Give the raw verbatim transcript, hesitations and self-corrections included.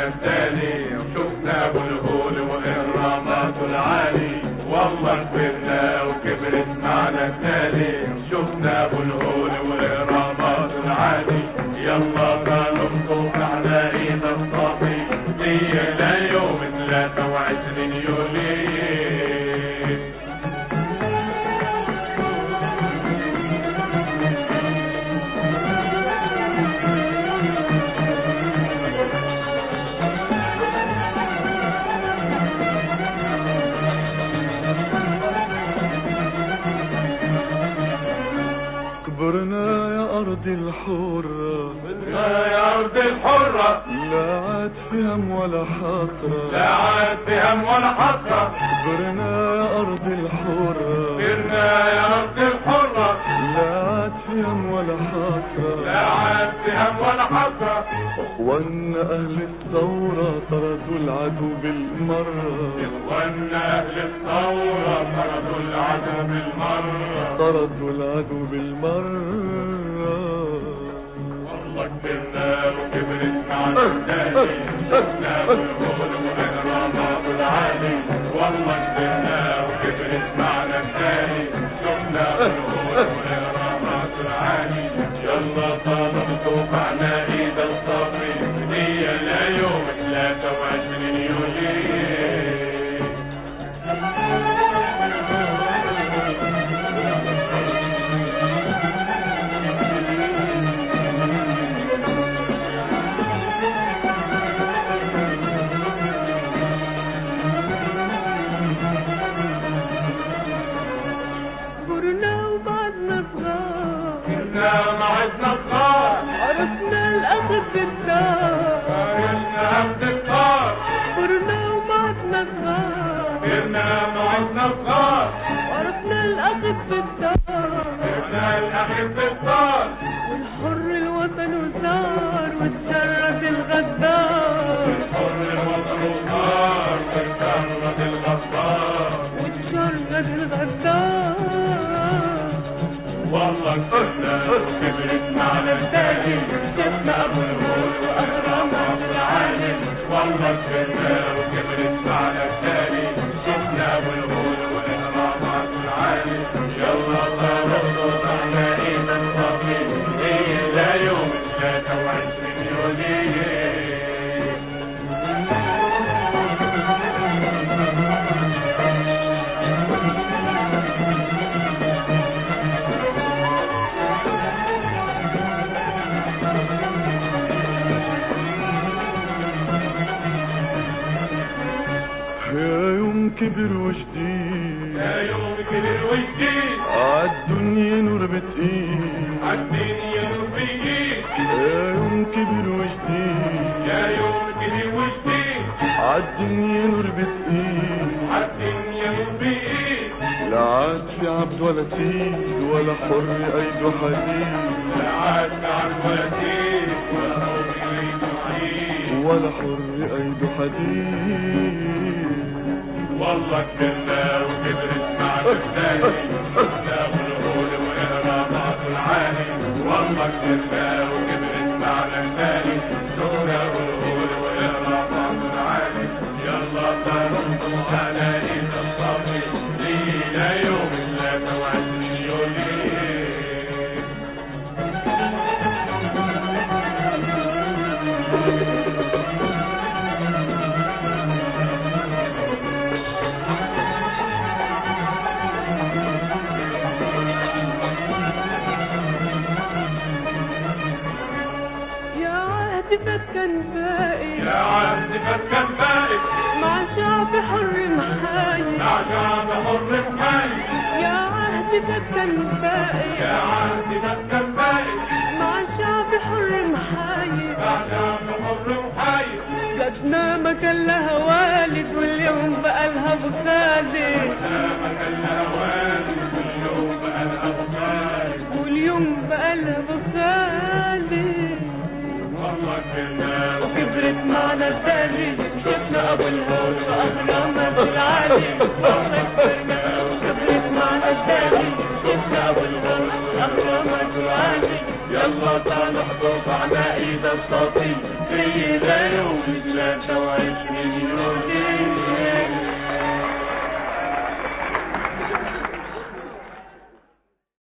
التالي وشفنا ابو الهول واهراماته العالي. والله كبرنا وكبرت معنا التالي وشفنا ابو الهول واهراماته العالي. يلا قالوا نطوف على ايد الصافي ليلة يوم ثلاثة وعشرين يوليو. كبرنا يا أرض الحرة، كبرنا يا أرض الحرة، لا عاد في هم ولا حسرة، لا عاد في هم ولا حسرة. كبرنا يا أرض الحرة، كبرنا يا أرض الحرة، لا عاد في هم ولا حسرة، لا عاد في هم ولا حسرة. إخواننا أهل الثورة طردوا العدو بالمرة، إخواننا أهل الثورة طردوا العدو بالمرة، طردوا العدو بالمرة. والله كبرنا وكبرت معنا التالي شفنا ابو الهول واهرامات العالي. والله كبرنا وكبرت معنا التالي شفنا ابو الهول واهرامات العالي. يلا طالما نطوف على ايد الصافي هي ليوم ثلاثة وعشرين يوليو. ما عدنا صغار عرفنا الأخذ بالدار، عرفنا عبد الدار. كبرنا وبعدنا صغار، كبرنا ما عدنا صغار عرفنا الأخذ بالدار، عرفنا الأخذ بالدار. والحر الوطن وزار وتشرد الغدار، الحر الوطن وزار وتشرد الغدار، وتشرد الغدار. والله كبرنا وكبرت معنا التالي شفنا ابو الهول واهرامات العالي. والله كبرنا وكبرت معنا التالي شفنا ابو الهول واهرامات العالي. يلا طاروا على ايد الصافي الى يوم ثلاثة وعشرين يوليو. يا يوم كبر وجديد، يا يوم كبر وجديد، عالدنيا نور بتقيد، عالدنيا نور بيجيد. يا يوم كبر وجديد، يا يوم كبر وجديد، عالدنيا نور بتقيد، عالدنيا نور بيجيد. لا عاد في عبد ولا سيد ولا حر ايده حديد، لا عاد في عبد ولا سيد ولا حر ايده حديد، ولا حر ايده حديد. والله كبرنا وكبرت معنا التالي شفنا ابو الهول واهرامات العالي. والله كبرنا وكبرت معنا التالي شفنا ابو الهول واهرامات العالي. يلا طاروا على ايد الصافي ليلة يوم ثلاثة وعشرين يوليو. فكن فائق يا عهد فكن فائق مع شعب حر محايد، مع شعب حر محايد. يا عهد فكن فائق يا عهد فكن فائق مع شعب حر محايد، مع شعب حر محايد. بلادنا ما كان لها والد واليوم بقى لها بخالد، بلادنا ما كان لها والد واليوم بقى لها بخالد، واليوم بقى لها بخالد. والله كبرنا وكبرت معنا التالي شفنا ابو الهول واهرامات العالي. والله كبرنا وكبرت معنا التالي شفنا ابو الهول واهرامات العالي. يلا صالح طوف على ايد السطيل في يوم ثلاثة وعشرين يوليو